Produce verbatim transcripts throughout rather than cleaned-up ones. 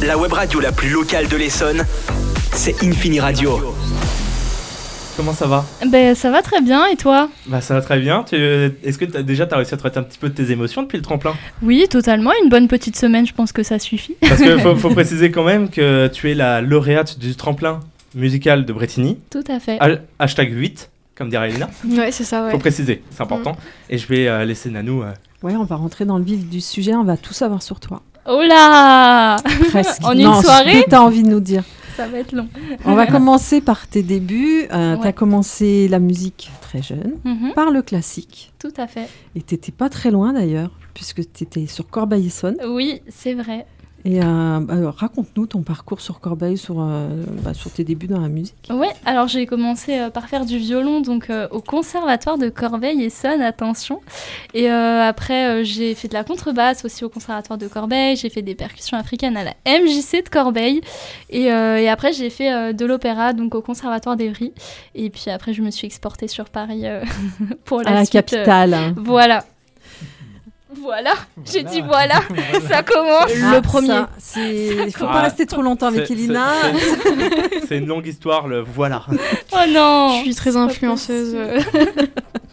la web radio la plus locale de l'Essonne, c'est Infini Radio. Comment ça va ? Ben ça va très bien, et toi ? Bah ça va très bien. Tu... Est-ce que t'as, déjà tu as réussi à te remettre un petit peu de tes émotions depuis le tremplin ? Oui, totalement. Une bonne petite semaine, je pense que ça suffit. Parce qu'il faut, faut préciser quand même que tu es la lauréate du tremplin musical de Bretigny. Tout à fait. Ha- hashtag huit, comme dirait Elina. Ouais, c'est ça, ouais. Faut préciser, c'est important. Mmh. Et je vais euh, laisser Nanou... Euh... Ouais, on va rentrer dans le vif du sujet, on va tout savoir sur toi. Oh là ! Presque. En non, une soirée ? Ce que t'as envie de nous dire. Ça va être long. On va commencer par tes débuts. Euh, Ouais. T'as commencé la musique très jeune, Mhm, par le classique. tout à fait. Et t'étais pas très loin d'ailleurs, puisque t'étais sur Corbeil-Essonnes. Oui, c'est vrai. Et euh, bah, raconte-nous ton parcours sur Corbeil, sur, euh, bah, sur tes débuts dans la musique. Ouais, alors j'ai commencé euh, par faire du violon donc euh, au conservatoire de Corbeil-Essonnes, attention. Et euh, après euh, j'ai fait de la contrebasse aussi au conservatoire de Corbeil, j'ai fait des percussions africaines à la M J C de Corbeil et, euh, et après j'ai fait euh, de l'opéra donc au conservatoire d'Evry. Et puis après je me suis exportée sur Paris euh, pour la à la suite, euh, capitale. hein. Voilà. Voilà, j'ai dit voilà, ça commence. Ah, Le premier. ça, c'est... Il faut Ah, pas rester trop longtemps avec c'est, Elina. c'est, c'est, c'est une longue histoire, le voilà. Oh non. Je suis très c'est pas influenceuse. possible.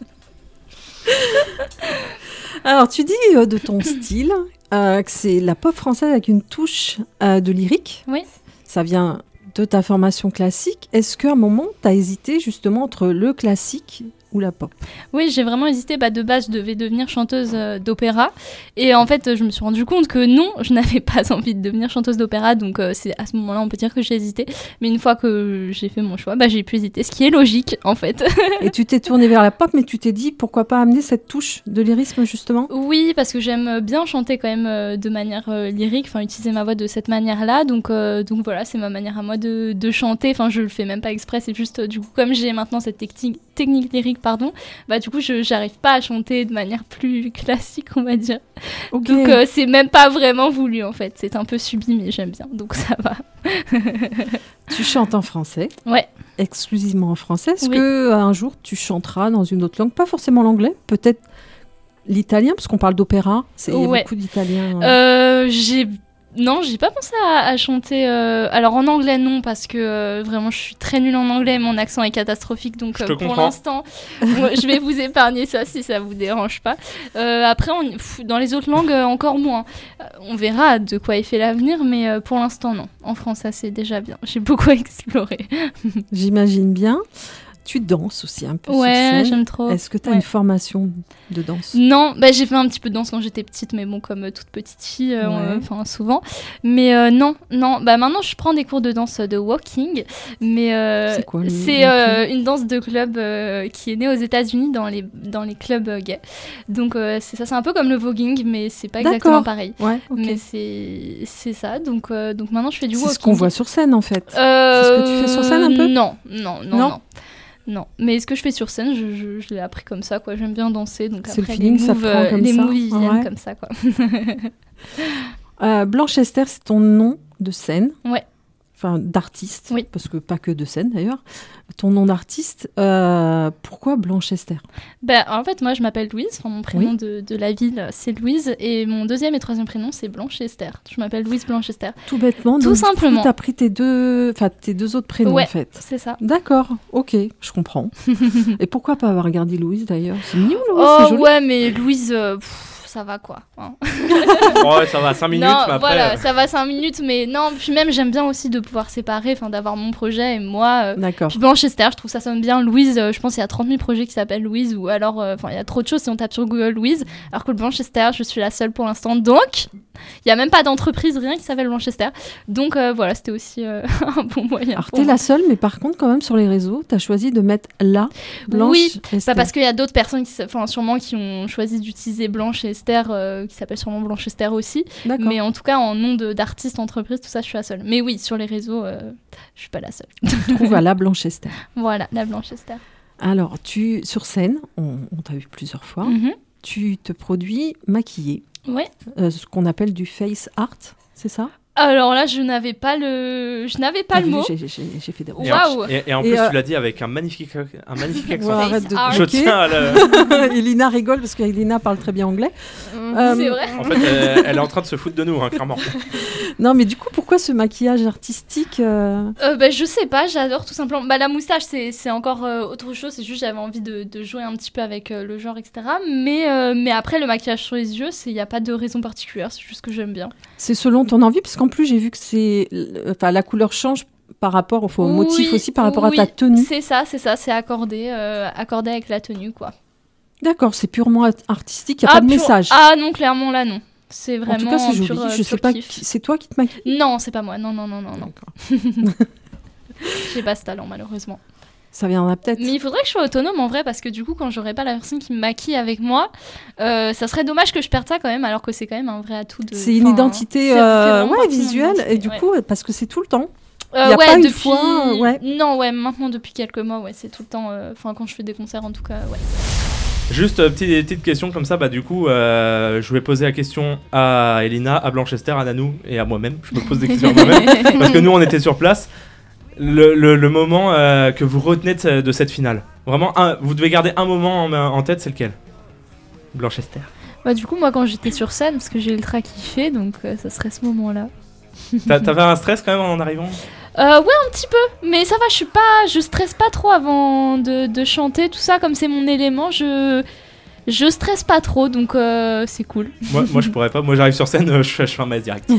Alors, tu dis euh, de ton style euh, que c'est la pop française avec une touche euh, de lyrique. Oui. Ça vient de ta formation classique. Est-ce qu'à un moment, tu as hésité justement entre le classique ou la pop ? Oui, j'ai vraiment hésité. Bah, de base, je devais devenir chanteuse euh, d'opéra. Et en fait, euh, je me suis rendu compte que non, je n'avais pas envie de devenir chanteuse d'opéra. Donc, euh, c'est à ce moment-là, on peut dire que j'ai hésité. Mais une fois que j'ai fait mon choix, bah, j'ai pu hésiter. Ce qui est logique, en fait. Et tu t'es tournée vers la pop, mais tu t'es dit pourquoi pas amener cette touche de lyrisme justement ? Oui, parce que j'aime bien chanter quand même euh, de manière euh, lyrique, enfin utiliser ma voix de cette manière-là. Donc, euh, donc voilà, c'est ma manière à moi de, de chanter. Enfin, je le fais même pas exprès. C'est juste, euh, du coup, comme j'ai maintenant cette technique, technique lyrique, pardon, bah du coup, je j'arrive pas à chanter de manière plus classique, on va dire. Ok. Donc, euh, c'est même pas vraiment voulu, en fait. C'est un peu subi, mais j'aime bien. Donc, ça va. Tu chantes en français, Ouais. exclusivement en français. Est-ce Oui. que un jour tu chanteras dans une autre langue, pas forcément l'anglais, peut-être l'italien, parce qu'on parle d'opéra. C'est il y a Ouais. beaucoup d'italiens. Euh, j'ai non, j'ai pas pensé à, à chanter. euh, Alors en anglais non, parce que euh, vraiment je suis très nulle en anglais, mon accent est catastrophique, donc Je euh, te pour comprends. l'instant, moi, je vais vous épargner ça si ça vous dérange pas. Euh, après, on- pff, dans les autres langues euh, encore moins. Euh, on verra de quoi est fait l'avenir, mais euh, pour l'instant non. En français c'est déjà bien. J'ai beaucoup exploré. J'imagine bien. Tu danses aussi un peu sur Ouais, scène. j'aime trop. Est-ce que tu as Ouais. une formation de danse ? Non, bah, j'ai fait un petit peu de danse quand j'étais petite, mais bon, comme euh, toute petite fille, euh, Ouais. euh, enfin souvent. Mais euh, non, non, bah maintenant je prends des cours de danse de walking, mais euh, C'est quoi, le c'est euh, walking une danse de club euh, qui est née aux États-Unis dans les dans les clubs euh, gays. Donc euh, c'est ça, c'est un peu comme le voguing, mais c'est pas exactement D'accord. pareil. Ouais, ok. Mais c'est c'est ça. Donc euh, donc maintenant je fais du C'est walking. ce qu'on voit sur scène en fait. Euh, C'est ce que tu fais sur scène un peu ? Non, non, non, Non non. Non, mais ce que je fais sur scène, je, je, je l'ai appris comme ça, quoi. J'aime bien danser, donc C'est le après feeling, les ça moves, prend euh, comme les ça. moves ils viennent Ouais. comme ça, quoi. Euh, Blanche Esther, c'est ton nom de scène. Ouais. Enfin, d'artiste. Oui. Parce que pas que de scène d'ailleurs. Ton nom d'artiste. euh, pourquoi Blanche Esther ? Ben, en fait, moi, je m'appelle Louise. Enfin, mon prénom Oui. de, de la ville, c'est Louise, et mon deuxième et troisième prénom, c'est Blanche Esther. Je m'appelle Louise Blanche Esther. Tout bêtement. Tout simplement. Tu as pris tes deux, enfin tes deux autres prénoms Ouais. en fait. C'est ça. D'accord. Ok, je comprends. Et pourquoi pas avoir gardé Louise d'ailleurs ? C'est mignon Louise. Oh c'est joli. ouais, mais Louise, euh, pff, ça va quoi. hein. Ouais, ça va, cinq minutes, non, mais après... voilà, euh, ça va cinq minutes, mais non. Puis même, j'aime bien aussi de pouvoir séparer, enfin, d'avoir mon projet et moi. euh, D'accord. Puis Blanche Esther, je trouve ça sonne bien. Louise, euh, je pense qu'il y a trente mille projets qui s'appellent Louise, ou alors, enfin, il y a trop de choses si on tape sur Google Louise. Alors que Blanche Esther, je suis la seule pour l'instant. Donc, il n'y a même pas d'entreprise, rien qui s'appelle Blanche Esther. Donc euh, voilà, c'était aussi euh, un bon moyen. Alors pour t'es moi. la seule, mais par contre quand même sur les réseaux, t'as choisi de mettre la Blanche Oui, Esther. Pas parce qu'il y a d'autres personnes, qui, s- enfin, sûrement, qui ont choisi d'utiliser Blanche et Esther, euh, qui s'appelle sûrement Blanche Esther aussi. D'accord. Mais en tout cas, en nom de- d'artiste, entreprise, tout ça, je suis la seule. Mais oui, sur les réseaux, euh, je suis pas la seule. Tu trouves à la Blanche Esther. Voilà, la Blanche Esther. Alors tu sur scène, on, on t'a vu plusieurs fois. Mhm. Tu te produis maquillée, Ouais. euh, ce qu'on appelle du face art, c'est ça ? Alors là, je n'avais pas le, je n'avais pas T'as le vu, mot. J'ai, j'ai- j'ai fait des Et Waouh. en, et, et en Et plus, euh, tu l'as dit avec un magnifique, un magnifique accent. Ouais, arrête de art. Je bloquer. tiens à le... Elina rigole parce qu'Elina parle très bien anglais. Euh, Euh, c'est vrai. En fait, elle, elle est en train de se foutre de nous, hein, clairement. Non, mais du coup, pourquoi ce maquillage artistique euh... Euh, bah, je sais pas, j'adore tout simplement. Bah, la moustache, c'est, c'est encore euh, autre chose. C'est juste j'avais envie de, de jouer un petit peu avec euh, le genre, et cetera. Mais, euh, mais après, le maquillage sur les yeux, il n'y a pas de raison particulière. C'est juste que j'aime bien. C'est selon ton envie, parce qu'en plus, j'ai vu que c'est, enfin, la couleur change par rapport au, au motif Oui, aussi, par rapport oui, à ta tenue. C'est ça, c'est ça. C'est accordé, euh, accordé avec la tenue, quoi. D'accord, c'est purement art- artistique, il n'y a Ah, pas de pur- message. Ah non, clairement, là, non. C'est vraiment En tout cas, c'est joli. pur, euh, Je sais pur pas, kiff. qui- c'est toi qui te maquilles. Non, c'est pas moi. Non, non, non, non, non. D'accord. J'ai pas ce talent, malheureusement. Ça viendra peut-être. Mais il faudrait que je sois autonome en vrai, parce que du coup, quand j'aurai pas la personne qui me maquille avec moi, euh, ça serait dommage que je perde ça quand même, alors que c'est quand même un vrai atout de. C'est une enfin, identité c'est euh, vraiment ouais, partie de mon visuelle, identité, et du ouais. coup, parce que c'est tout le temps. Euh, y a ouais, pas une depuis... fois, ouais. Non, ouais, maintenant depuis quelques mois, ouais, c'est tout le temps. Enfin, euh, quand je fais des concerts, en tout cas, ouais. Juste euh, petite, petite question comme ça, bah du coup, euh, je vais poser la question à Elina, à Blanchester, à Nanou et à moi-même. Je me pose des questions à moi-même parce que nous, on était sur place. Le, le, le moment euh, que vous retenez de, ce- de cette finale, vraiment, un, vous devez garder un moment en, en tête, c'est lequel? Blanchester. Bah, du coup, moi, quand j'étais sur scène, parce que j'ai ultra kiffé, donc euh, ça serait ce moment-là. T'a- T'avais un stress quand même en arrivant? Euh, ouais, un petit peu, mais ça va, je suis pas, je stresse pas trop avant de, de chanter, tout ça, comme c'est mon élément, je, je stresse pas trop, donc euh, c'est cool. moi, moi, je pourrais pas. Moi, j'arrive sur scène, euh, je, fais- je fais un masse direct.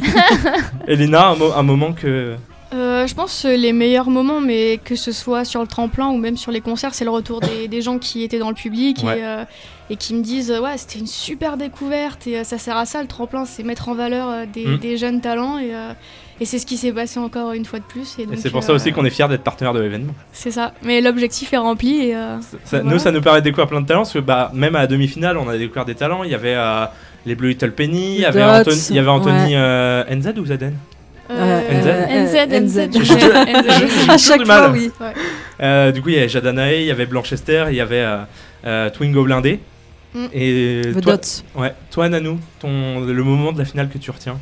Elina, un, mo- un moment que. Euh, je pense que les meilleurs moments, mais que ce soit sur le tremplin ou même sur les concerts, c'est le retour des, des gens qui étaient dans le public Ouais. et, euh, et qui me disent euh, ouais, c'était une super découverte et euh, ça sert à ça le tremplin, c'est mettre en valeur euh, des, Mm. des jeunes talents et, euh, et c'est ce qui s'est passé encore une fois de plus. Et, Et donc, c'est pour euh, ça aussi qu'on est fiers d'être partenaire de l'événement. C'est ça, mais l'objectif est rempli et euh, Ça- Voilà. Nous, ça nous permet de découvrir plein de talents, parce que bah, même à la demi-finale, on a découvert des talents. Il y avait euh, les Blue Little Penny, il y avait Dots, Anthony, il y avait Anthony ouais. euh, N Z ou Z N euh, N Z. N Z, N Z. N Z. Je- je- N Z. j'ai À toujours chaque du mal. fois, oui. Euh, Du coup, il y avait Jadanae, il y avait Blanchester, il y avait euh, euh, Twingo Blindé. Mm. Et The toi, Dots. ouais, toi, Nanou, ton, le moment de la finale que tu retiens.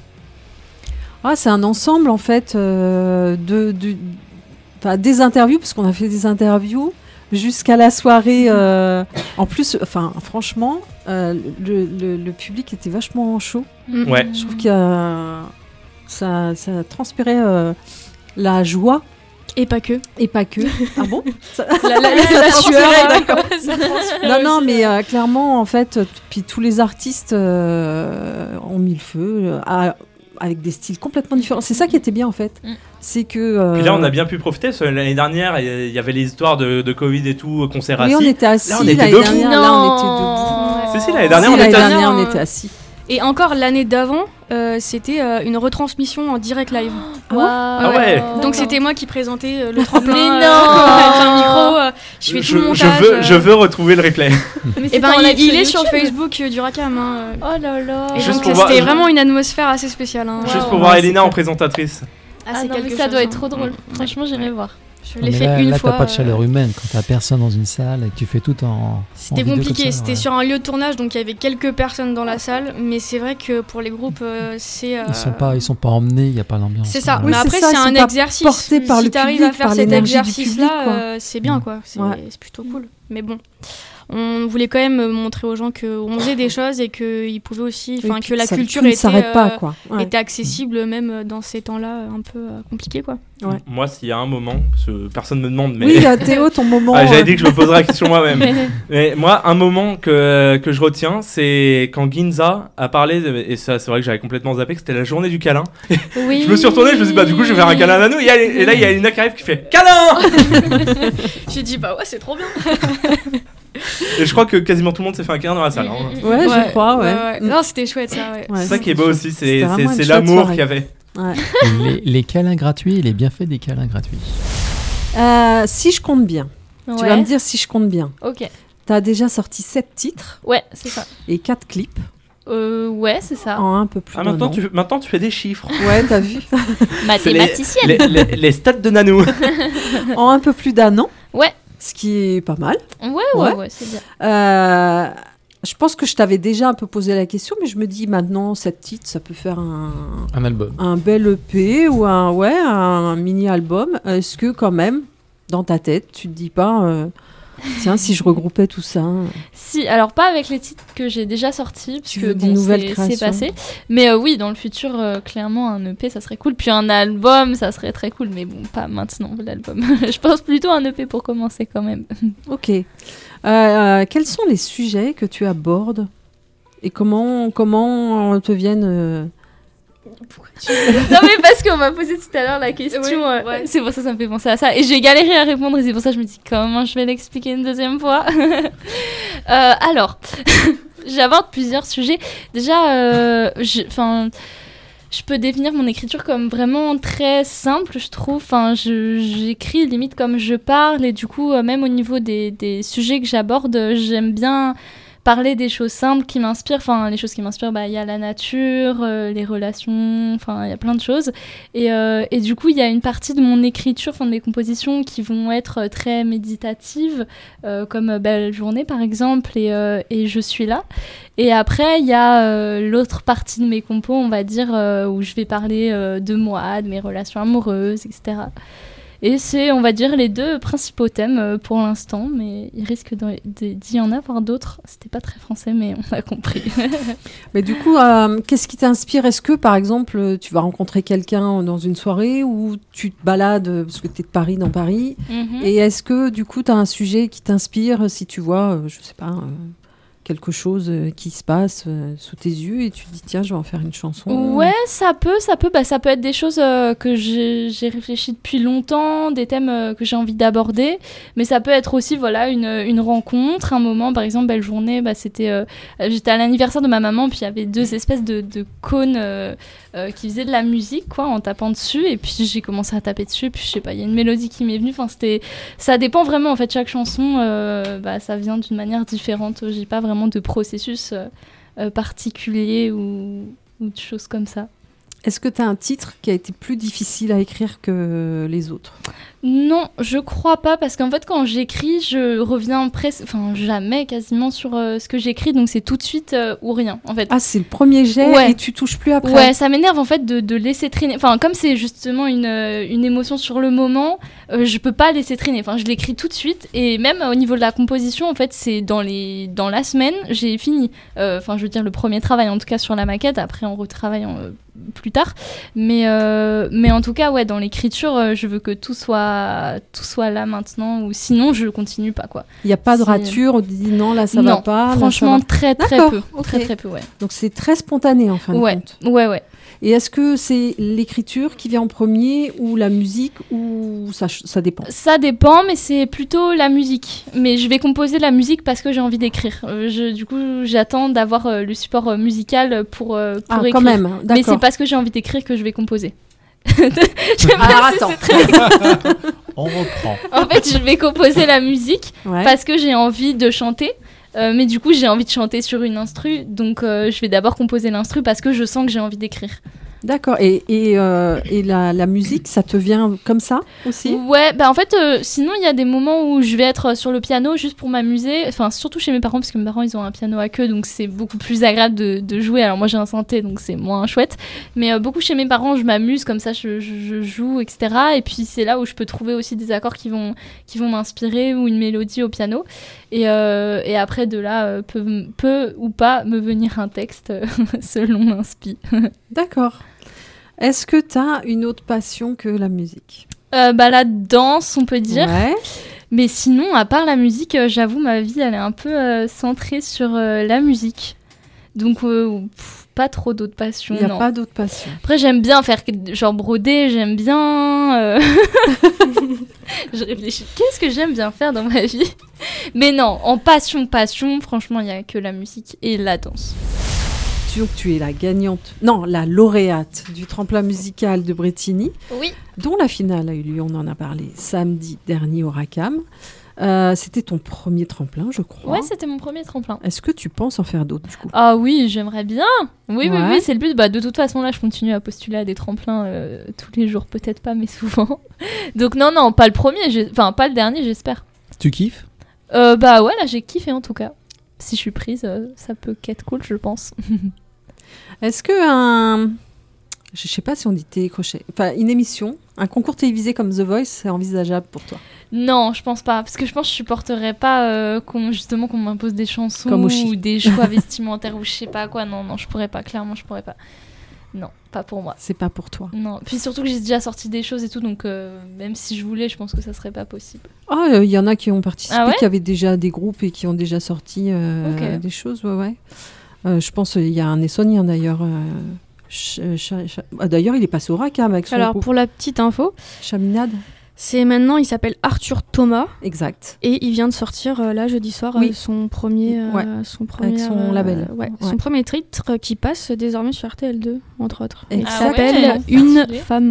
Ah, c'est un ensemble en fait euh, de, de, enfin, des interviews, parce qu'on a fait des interviews jusqu'à la soirée. euh, en plus, enfin, franchement, euh, le, le- le public était vachement chaud. mm. Ouais. Je trouve que euh, ça, ça transpirait euh, la joie Et pas que. et pas que. Ah bon Ça- La, la, la, la sueur, d'accord. Non, non, mais euh, clairement, en fait, euh, t- puis tous les artistes euh, ont mis le feu euh, à- avec des styles complètement différents. C'est ça qui était bien, en fait. Mm. C'est que. euh, Puis là, on a bien pu profiter, parce que l'année dernière, il y avait les histoires de, de Covid et tout, concert Oui, on assis. était assis. Là, on était l'année debout. dernière, là, on était debout. Si, si, l'année dernière, Si, on l'année était assis. dernière, on euh, était assis. Et encore l'année d'avant, euh, c'était euh, une retransmission en direct live. Waouh. Ah ouais. Donc c'était moi qui présentais euh, le tremplin Mais euh, non. avec un micro. euh, je fais je, tout le je montage. veux, euh. je veux retrouver le replay. Mais Et c'était ben en il, live il est sur YouTube. Facebook euh, du Racam. Hein, euh. Oh là là. Et Juste donc pour euh, voir- c'était vraiment une atmosphère assez spéciale. Hein. Juste Wow. pour voir Ouais, Elina c'est en clair. présentatrice. Ah, Ah c'est non, mais quelque ça chose, doit hein. être trop drôle. Mm. Franchement, j'irai voir. Je Non, l'ai mais fait là, une là, fois. t'as pas de chaleur euh, humaine quand t'as personne dans une salle et que tu fais tout en. en C'était vidéo compliqué, comme ça, c'était ouais. sur un lieu de tournage, donc il y avait quelques personnes dans la salle, mais c'est vrai que pour les groupes, euh, c'est... euh, Ils sont pas, ils sont pas emmenés, il y a pas l'ambiance. C'est ça, quoi. Oui, mais c'est après ça, c'est ils un sont pas exercice. portés par si le t'arrives public, à faire par cet l'énergie du exercice-là, public, quoi. euh, c'est bien quoi, c'est Ouais. c'est plutôt cool. Mais bon, on voulait quand même montrer aux gens qu'on faisait des choses et qu'ils pouvaient aussi, Et enfin puis que la ça- culture tout ne était, s'arrête pas, euh, quoi. Ouais. était accessible même dans ces temps-là un peu euh, compliqués quoi. Ouais. Moi, s'il y a un moment, parce que personne me demande, mais. Oui, euh, Théo, ton moment. Ah, j'avais euh, dit que je me poserais la question moi-même. Mais moi, un moment que, que je retiens, c'est quand Ginza a parlé, de- et ça, c'est vrai que j'avais complètement zappé, que c'était la journée du câlin. Oui. Je me suis retourné, je me suis dit, bah, du coup, je vais faire un câlin à Nanou. Et, elle- et là, il y a Elina qui arrive qui fait câlin. J'ai dit bah ouais c'est trop bien. Et je crois que quasiment tout le monde s'est fait un câlin dans la salle. hein. Ouais, je crois, ouais. Mm. Non c'était chouette ça ouais. Ouais, C'est ça qui est beau aussi, c'est, C'était c'est, vraiment c'est une chouette l'amour soirée. qu'il y avait. Ouais. les, les câlins gratuits et les bienfaits des câlins gratuits. Euh, si je compte bien, tu vas Ouais. me dire si je compte bien. Ok. T'as déjà sorti sept titres Ouais, c'est ça. et quatre clips Euh, ouais, c'est ça. en un peu plus Ah, d'un maintenant an. tu, maintenant, tu fais des chiffres. Ouais, t'as vu. C'est les, Mathématicienne. les, les, les stats de Nanou. En un peu plus d'un an. Ouais. Ce qui est pas mal. Ouais, ouais, Ouais. ouais, c'est bien. Euh, je pense que je t'avais déjà un peu posé la question, mais je me dis maintenant, sept titres, ça peut faire un, Un album. un bel E P ou un, ouais, un mini-album. Est-ce que quand même, dans ta tête, tu te dis pas, euh, Tiens, si je regroupais tout ça. Si, alors pas avec les titres que j'ai déjà sortis, parce Tu que veux des bon, nouvelles c'est, créations. c'est passé. Mais euh, oui, dans le futur, euh, clairement, un E P, ça serait cool. Puis un album, ça serait très cool. Mais bon, pas maintenant, l'album. Je pense plutôt un E P pour commencer quand même. Ok. Euh, euh, quels sont les sujets que tu abordes et comment, comment te viennent euh, Non mais parce qu'on m'a posé tout à l'heure la question, Oui, euh, ouais. c'est pour ça que ça me fait penser à ça. Et j'ai galéré à répondre et c'est pour ça que je me dis comment je vais l'expliquer une deuxième fois. euh, alors, j'aborde plusieurs sujets. Déjà, euh, je, 'fin, je peux définir mon écriture comme vraiment très simple, je trouve. Enfin, je, j'écris limite comme je parle et du coup, euh, même au niveau des, des sujets que j'aborde, j'aime bien parler des choses simples qui m'inspirent. Enfin, les choses qui m'inspirent, bah, il y a la nature, euh, les relations, enfin, il y a plein de choses. Et, euh, et du coup, il y a une partie de mon écriture, enfin, de mes compositions qui vont être très méditatives, euh, comme Belle Journée, par exemple, et, euh, et Je suis là. Et après, il y a euh, l'autre partie de mes compos, on va dire, euh, où je vais parler euh, de moi, de mes relations amoureuses, et cetera. Et c'est, on va dire, les deux principaux thèmes euh, pour l'instant, mais il risque de- de- d'y en avoir d'autres. C'était pas très français, mais on a compris. Mais du coup, euh, qu'est-ce qui t'inspire? Est-ce que, par exemple, tu vas rencontrer quelqu'un dans une soirée ou tu te balades, parce que tu es de Paris, dans Paris, Mhm. et est-ce que, du coup, tu as un sujet qui t'inspire si tu vois, euh, je sais pas, euh, quelque chose euh, qui se passe euh, sous tes yeux et tu te dis, tiens, je vais en faire une chanson? Ouais, ça peut, ça peut, bah, ça peut être des choses euh, que j'ai, j'ai réfléchi depuis longtemps, des thèmes euh, que j'ai envie d'aborder, mais ça peut être aussi, voilà, une, une rencontre, un moment, par exemple, Belle Journée, bah, c'était, euh, j'étais à l'anniversaire de ma maman, puis il y avait deux espèces de, de cônes euh, euh, qui faisaient de la musique, quoi, en tapant dessus, et puis j'ai commencé à taper dessus, puis je sais pas, il y a une mélodie qui m'est venue, enfin, c'était, ça dépend vraiment, en fait, chaque chanson, euh, bah, ça vient d'une manière différente, j'ai pas vraiment de processus euh, euh, particulier ou, ou de choses comme ça. Est-ce que tu as un titre qui a été plus difficile à écrire que les autres? Non, je crois pas, parce qu'en fait, quand j'écris, je reviens presque, enfin jamais quasiment sur euh, ce que j'écris, donc c'est tout de suite euh, ou rien, en fait. Ah, c'est le premier jet Ouais. et tu touches plus après? Ouais, ça m'énerve en fait de, de laisser traîner. Enfin, comme c'est justement une, euh, une émotion sur le moment, euh, je peux pas laisser traîner. Enfin, je l'écris tout de suite. Et même euh, au niveau de la composition, en fait, c'est dans, les... dans la semaine, j'ai fini. Euh, Enfin, je veux dire, le premier travail, en tout cas sur la maquette. Après, on retravaille en, euh, plus tard. Mais, euh, mais en tout cas, ouais, dans l'écriture, euh, je veux que tout soit, tout soit là maintenant. Ou sinon, je continue pas, quoi. Il n'y a pas de Si- rature, on te dit non, là ça non, va pas. là, ça franchement, va- très très D'accord, peu. ok. Très très peu, ouais. Donc c'est très spontané en fin de Ouais, compte. ouais, ouais. Et est-ce que c'est l'écriture qui vient en premier ou la musique ou ça, ch- ça dépend? Ça dépend, mais c'est plutôt la musique. Mais je vais composer la musique parce que j'ai envie d'écrire. Euh, je- du coup, j'attends d'avoir euh, le support euh, musical pour, euh, pour Ah, écrire. quand même, Mais c'est d'accord. parce que j'ai envie d'écrire que je vais composer. J'aime bien, Alors c'est- attends. c'est très- On reprend. En fait, je vais composer la musique Ouais. parce que j'ai envie de chanter. Euh, mais du coup, j'ai envie de chanter sur une instru. Donc, euh, je vais d'abord composer l'instru parce que je sens que j'ai envie d'écrire. D'accord. Et, et, euh, et la, la musique, ça te vient comme ça aussi? Ouais, bah en fait, euh, sinon il y a des moments où je vais être sur le piano juste pour m'amuser. Enfin, surtout chez mes parents, parce que mes parents ils ont un piano à queue, donc c'est beaucoup plus agréable de, de jouer. Alors moi j'ai un synthé, donc c'est moins chouette. Mais euh, beaucoup chez mes parents, je m'amuse comme ça, je, je- je joue, et cetera. Et puis c'est là où je peux trouver aussi des accords qui vont, qui vont m'inspirer ou une mélodie au piano. Et, euh, et après de là, euh, peut, peut ou pas me venir un texte euh, selon l'inspi. D'accord. Est-ce que tu as une autre passion que la musique? Euh, bah la danse, on peut dire. Ouais. Mais sinon, à part la musique, euh, j'avoue, ma vie, elle est un peu euh, centrée sur euh, la musique. Donc, euh, pff, pas trop d'autres passions, Il n'y a non. pas d'autre passion. Après, j'aime bien faire que- genre broder, j'aime bien... euh, Je réfléchis, qu'est-ce que j'aime bien faire dans ma vie? Mais non, en passion, passion, franchement, il n'y a que la musique et la danse. Tu, tu es la gagnante, non, la lauréate du tremplin musical de Bretigny, Oui. dont la finale a eu lieu, on en a parlé samedi dernier au RACAM. Euh, C'était ton premier tremplin, je crois. Ouais, c'était mon premier tremplin. Est-ce que tu penses en faire d'autres, du coup? Ah oui, j'aimerais bien. Oui, oui, Ouais. oui, c'est le but. Bah, de toute façon, là, je continue à postuler à des tremplins euh, tous les jours, peut-être pas, mais souvent. Donc non, non, pas le premier, j'ai- enfin pas le dernier, j'espère. Tu kiffes? Euh, bah ouais, là, j'ai kiffé en tout cas. Si je suis prise, euh, ça peut qu'être cool, je pense. Est-ce que un... je sais pas si on dit télécrochet, enfin une émission, un concours télévisé comme The Voice, c'est envisageable pour toi? Non, je pense pas. Parce que je pense que je supporterais pas euh, qu'on, justement qu'on m'impose des chansons Comme Oshi. ou des choix vestimentaires ou je sais pas quoi. Non, non, je pourrais pas. Clairement, je pourrais pas. Non, pas pour moi. C'est pas pour toi. Non. Puis surtout que j'ai déjà sorti des choses et tout, donc euh, même si je voulais, je pense que ça serait pas possible. Ah, il euh, y en a qui ont participé, Ah ouais qui avaient déjà des groupes et qui ont déjà sorti euh, Ok. des choses, ouais, ouais. Euh, je pense qu'il y a un Essonien d'ailleurs. Euh, Ch- Ch- Ch- ah, d'ailleurs, il est passé au Racam avec son Alors, groupe. pour la petite info, Chaminade. c'est maintenant, il s'appelle Arthur Thomas Exact. et il vient de sortir euh, là jeudi soir Oui. euh, son premier, euh, Ouais. son premier, son euh, label. ouais, Ouais. son premier titre euh, qui passe désormais sur R T L deux entre autres. Et qui Ah s'appelle ouais, Une stylé. femme.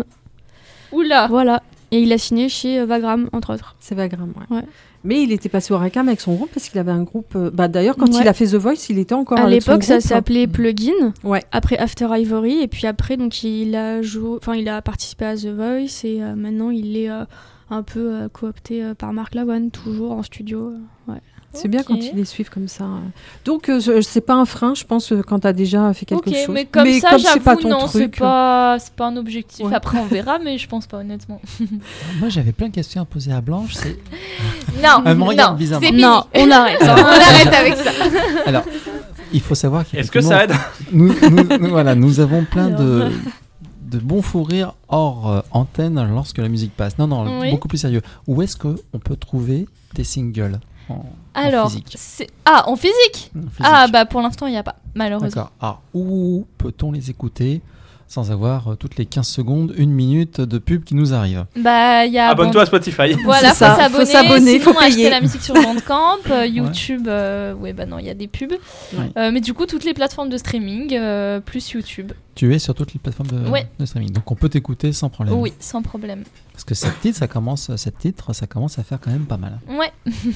Oula. Voilà. Et il a signé chez euh, Vagram entre autres. C'est Vagram, ouais. Ouais. Mais il était passé au Racam avec son groupe parce qu'il avait un groupe. euh, Bah, d'ailleurs, quand Ouais. il a fait The Voice, il était encore À avec son l'époque, ça groupe. s'appelait Plugin. Ouais. Après After Ivory et puis après donc il a joué, enfin il a participé à The Voice et euh, maintenant il est euh, un peu euh, coopté euh, par Marc Lavoine toujours en studio. euh, ouais. C'est bien Ok. quand ils les suivent comme ça. Donc, euh, je- c'est pas un frein, je pense, euh, quand t'as déjà fait quelque Ok, chose. mais comme ça, c'est j'avoue, pas ton non, c'est truc. pas, c'est pas un objectif. Ouais. Après, on verra, mais je pense pas, honnêtement. Moi, j'avais plein de questions à poser à Blanche. C'est... Non, Elle me regarde non, bizarrement. c'est fini. Non, on arrête. on arrête avec ça. Alors, il faut savoir Est-ce que ça aide? nous, nous- nous- voilà, nous avons plein de, de bons fous rires hors euh, antenne lorsque la musique passe. Non, non, Oui. beaucoup plus sérieux. Où est-ce qu'on peut trouver tes singles en, en Alors, physique, c'est... Ah, en physique En physique. Ah, bah pour l'instant, il n'y a pas, malheureusement. D'accord. Alors, où peut-on les écouter sans avoir euh, toutes les quinze secondes, une minute de pub qui nous arrive? Bah, il y a... Abonne-toi à Spotify. Voilà, C'est faut ça, s'abonner, faut s'abonner, sinon faut acheter payer. la musique sur Bandcamp, euh, YouTube, euh, ouais bah non, il y a des pubs. Ouais. Euh, mais du coup, toutes les plateformes de streaming, euh, plus YouTube. Tu es sur toutes les plateformes de, Ouais. de streaming, donc on peut t'écouter sans problème. Oui, sans problème. Parce que cette titre, ça commence, cette titre, ça commence à faire quand même pas mal. Ouais.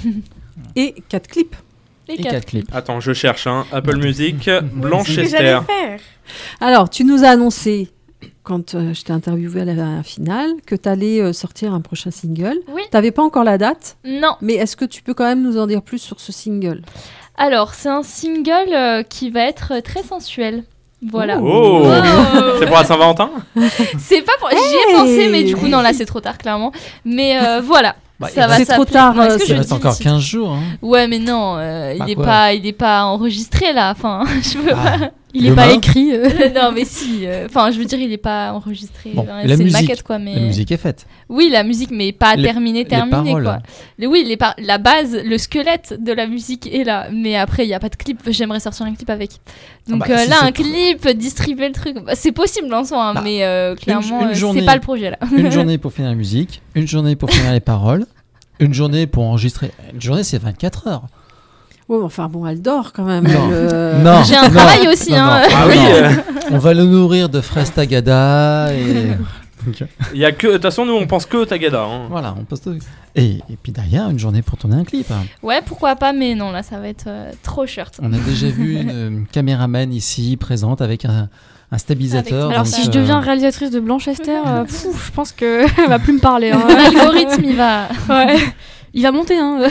Et quatre clips. Les Et quatre. quatre clips. Attends, je cherche, hein. Apple Music, Blanche C'est ce que Esther. j'allais faire. Alors, tu nous as annoncé, quand euh, je t'ai interviewé à la finale, que tu allais sortir un prochain single. Oui. Tu n'avais pas encore la date, Non. mais est-ce que tu peux quand même nous en dire plus sur ce single? Alors, c'est un single euh, qui va être euh, très sensuel. Voilà. Oh. Oh. C'est pour la Saint-Valentin? C'est pas pour... J'y ai Hey. pensé, mais du coup, non, là, c'est trop tard, clairement. Mais euh, voilà. Bah, Ça il va c'est reste- trop s'appeler- tard, Non, est-ce euh, que Il je reste dis encore le titre quinze jours. Hein. Ouais, mais non, euh, Bah il est quoi pas, il est pas enregistré là. Enfin, je veux Ah, Il est Demain. pas écrit. euh. pas. Non, mais si. euh, Enfin, je veux dire, il est pas enregistré. Bon, Enfin, la c'est une musique- maquette quoi, mais. La musique est faite. Oui, la musique, mais pas Les- terminée, les terminée paroles. quoi. Les- oui, les par- la base, le squelette de la musique est là, mais après, il y a pas de clip. J'aimerais sortir un clip avec. Donc Ah bah, euh, si là, c'est un trop- clip, distribuer le truc, bah, c'est possible en soi, hein, Bah, mais euh, clairement, une euh, journée- c'est pas le projet là. Une journée pour finir la musique, une journée pour finir les paroles, une journée pour enregistrer. Une journée, c'est vingt-quatre heures. Ouais, mais enfin bon, elle dort quand même. Non. elle, euh, Non. J'ai un non, travail aussi, non, hein. non. Ah oui, Non. euh, On va le nourrir de fraises tagada et il y a que. De toute façon, nous, on pense que au Tagada. Hein. voilà, on poste. Et, et puis derrière, une journée pour tourner un clip. hein. Ouais, pourquoi pas, mais non, là, ça va être euh, trop short. On a déjà vu une euh, caméraman ici présente avec un, un stabilisateur. Avec- Alors donc, si je euh, deviens réalisatrice de Blanche Esther, euh, pfff, je pense que elle va plus me parler. hein. L'algorithme, il va. Ouais. Il va monter, hein.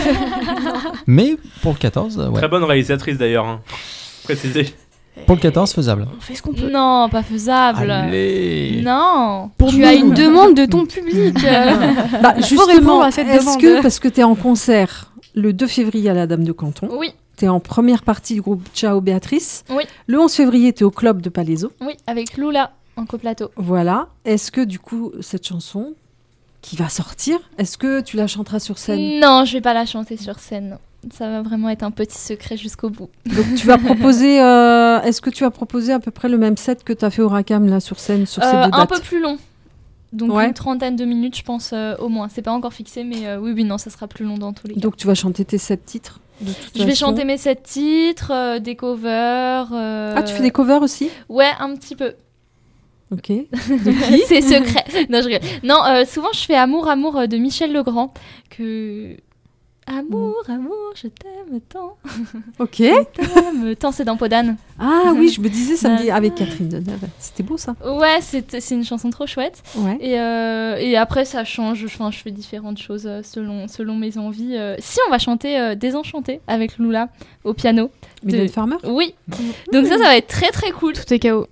Mais pour le quatorze, euh, ouais. Très bonne réalisatrice d'ailleurs. Hein. Précisé. Pour le quatorze, faisable. On fait ce qu'on peut. Non, pas faisable. Allez. Non. Pour tu as une demande de ton public. euh. Bah, Il faut justement, répondre à cette est-ce demande. que, parce que tu es en concert le deux février à la Dame de Canton, Oui, tu es en première partie du groupe Ciao Béatrice, Oui. le onze février, tu es au club de Palaiso, oui, avec Lula en coplateau. voilà. Est-ce que du coup, cette chanson qui va sortir, est-ce que tu la chanteras sur scène? Non, je vais pas la chanter sur scène. Ça va vraiment être un petit secret jusqu'au bout. Donc tu vas proposer, euh, est-ce que tu vas proposer à peu près le même set que tu as fait au Racam là sur scène, sur ces Euh, deux un dates? peu plus long. Donc Ouais. une trentaine de minutes, je pense, euh, au moins. C'est pas encore fixé, mais euh, oui, oui, non, ça sera plus long dans tous les cas. Donc tu vas chanter tes sept titres de toute Je vais façon. chanter mes sept titres, euh, des covers. euh, Ah, tu fais des covers aussi? Ouais, un petit peu. Ok. C'est secret. Non, je rigole. Non, euh, souvent je fais Amour, Amour euh, de Michel Legrand. Que... Amour, amour, je t'aime tant. Ok. Je t'aime tant, c'est dans Podane. Ah oui, je me disais, ça me dit avec Catherine Deneuve. C'était beau ça. Ouais, c'est, c'est une chanson trop chouette. Ouais. Et, euh, et après, ça change. Enfin, je fais différentes choses euh, selon, selon mes envies. Euh, si, on va chanter euh, Désenchanté avec Lula au piano. Mylène De- Farmer. Oui. Donc ça, ça va être très très cool. Tout est K O.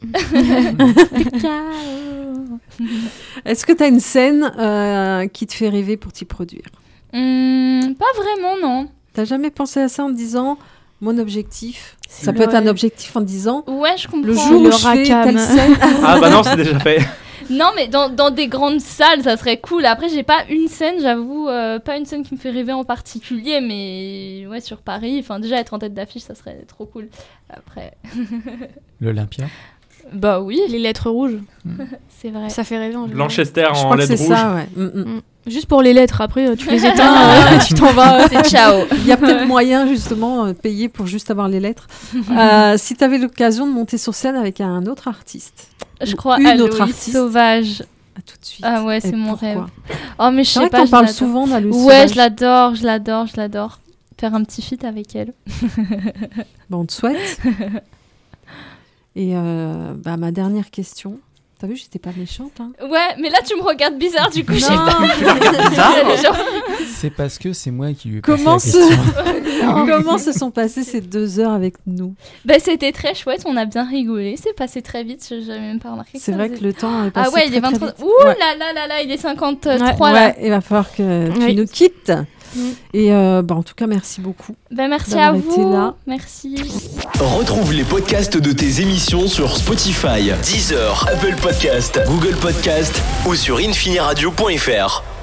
Est-ce que tu as une scène euh, qui te fait rêver pour t'y produire? Hum, pas vraiment, non. T'as jamais pensé à ça en te disant mon objectif? Ça le- peut être un objectif en te disant Ouais, je comprends. le jour Le où je fais racam. telle scène. Ah bah non, c'est déjà fait. Non, mais dans, dans des grandes salles, ça serait cool. Après, j'ai pas une scène, j'avoue, euh, pas une scène qui me fait rêver en particulier, mais ouais, sur Paris, enfin déjà être en tête d'affiche, ça serait trop cool. Après, L'Olympia. bah oui, Les lettres rouges, c'est vrai. ça fait rêver en général. Blanchester Je en crois que lettres c'est rouges. ça, ouais. Mm, mm. Mm. Juste pour les lettres, après euh, tu les éteins, euh, tu t'en vas. C'est ciao. Il y a peut-être moyen justement euh, de payer pour juste avoir les lettres. Euh, si tu avais l'occasion de monter sur scène avec un autre artiste, Je Ou crois une à autre Loïs artiste. Sauvage. à tout de suite. Ah ouais, Et c'est mon pourquoi rêve. Oh, mais je C'est sais vrai pas. qu'on je parle l'adore. souvent d'Aloïs Ouais, Sauvage. je l'adore, je l'adore, je l'adore. Faire un petit feat avec elle. Bon, on te souhaite. Et euh, bah, ma dernière question. T'as vu, j'étais pas méchante. Hein. Ouais, mais là tu me regardes bizarre, du coup, je sais Non. pas. Les gens- C'est parce que c'est moi qui lui ai Comment passé la se- question. Comment se sont passées ces deux heures avec nous? Bah, c'était très chouette, on a bien rigolé. C'est passé très vite, je- j'avais même pas remarqué. C'est ça vrai faisait- que le temps est passé Ah ouais, il est très, très vingt-trois. vite. Ouh Ouais. là là là là, il est cinquante-trois Ouais, là. il va falloir que tu Oui. nous quittes. Mm. Et euh, bah, en tout cas, merci beaucoup. Bah, merci d'avoir à été vous. là. Merci. Retrouve les podcasts de tes émissions sur Spotify, Deezer, Apple Podcasts, Google Podcasts ou sur infiniradio point f r.